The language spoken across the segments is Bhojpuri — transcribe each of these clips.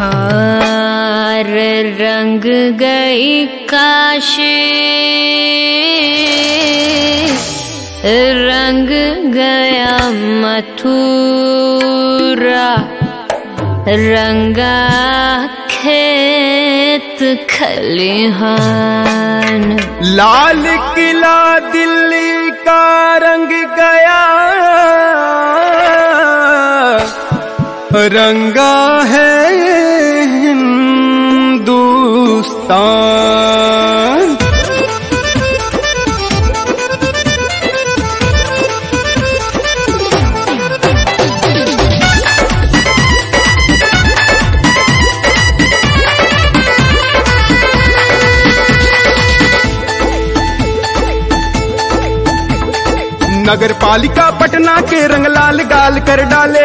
हार रंग गई काशी, रंग गया मथुरा, रंगा खेत खलिहान। लाल किला दिल्ली का रंग गया, रंगा है हिंदुस्तान। नगर पालिका पटना के रंग लाल गाल कर डाले,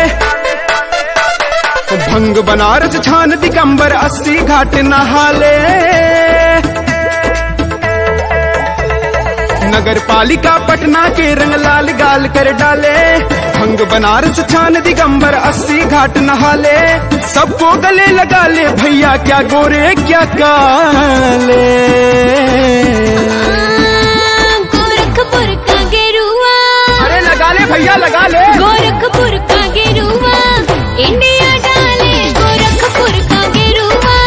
भंग बनारस छान दिगंबर 80 घाट नहाले। नगर पालिका पटना के रंग लाल गाल कर डाले, भंग बनारस छान दिगंबर 80 घाट नहाले। सबको गले लगा ले भैया क्या गोरे क्या काले। गोरखपुर का गेरुआ, अरे लगा ले भैया लगा ले। गोरखपुर का गेरुआ इंडिया डाले, गोरखपुर का गेरुआ,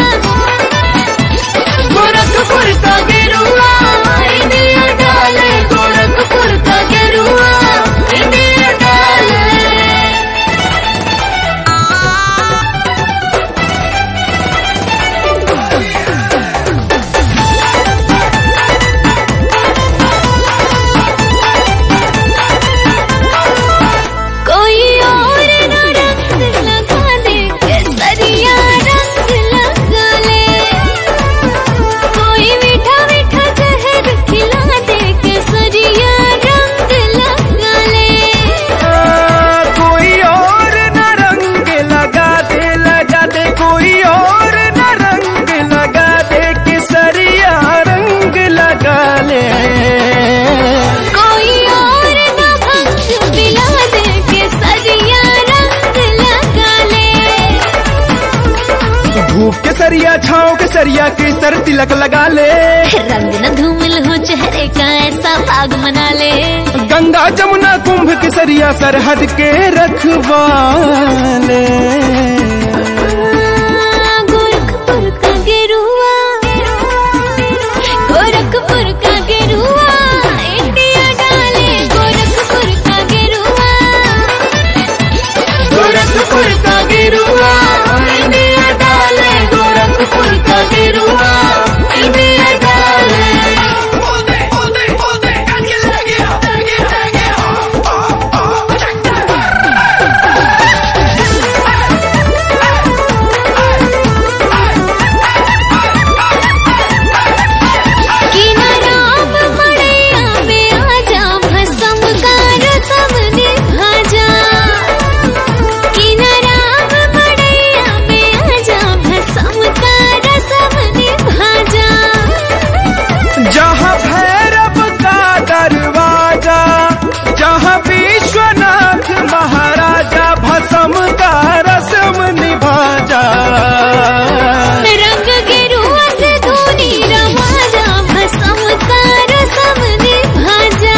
गोरखपुर का गेरुआ इंडिया डाले, गोरखपुर का गेरुआ इंडिया डाले। कोई और न रंग लगा दे केसरिया रंग लगा ले, कोई मीठा मीठा जहर खिला दे केसरिया रंग लगा ले। कोई और न रंग लगा दे, कोई और न रंग लगा दे, केसरिया रंग लगा ले। कोई और न भंग पिला दे केसरिया रंग लगा ले। धूप के सरिया छाँव के सरिया केसर तिलक लगा ले। रंग न धूमिल हो चेहरे का ऐसा भाग मना ले। गंगा जमुना कुंभ के सरिया सरहद के रखवाले। गोरखपुर का गेरुआ, गोरखपुर का गेरुआ इंडिया डाले, गोरखपुर का गेरुआ, गोरखपुर का गेरुआ इंडिया डाले, गोरखपुर का गेरुआ इंडिया डाले। किनाराम मड़ैया में आजा, भस्म का रसम निभाजा। किनाराम मड़ैया में आजा, भस्म का रसम निभाजा। जहाँ भैरव का दरवाजा, जहाँ विश्वनाथ महाराजा, भस्म का रसम निभाजा। रंग गेरुआ से धूनी रवाजा, भस्म का रसम निभाजा।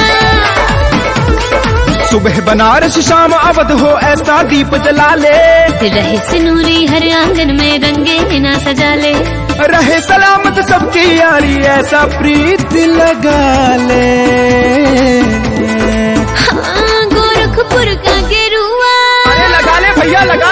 सुबह बनारस शाम अवध हो ऐसा दीप जला ले। रहे सिनूरी हर आंगन में रंगे ना सजा ले। रहे सलामत सबकी यारी ऐसा प्रीत लगा ले। हाँ गोरखपुर का गेरुआ, अरे लगा ले भैया लगा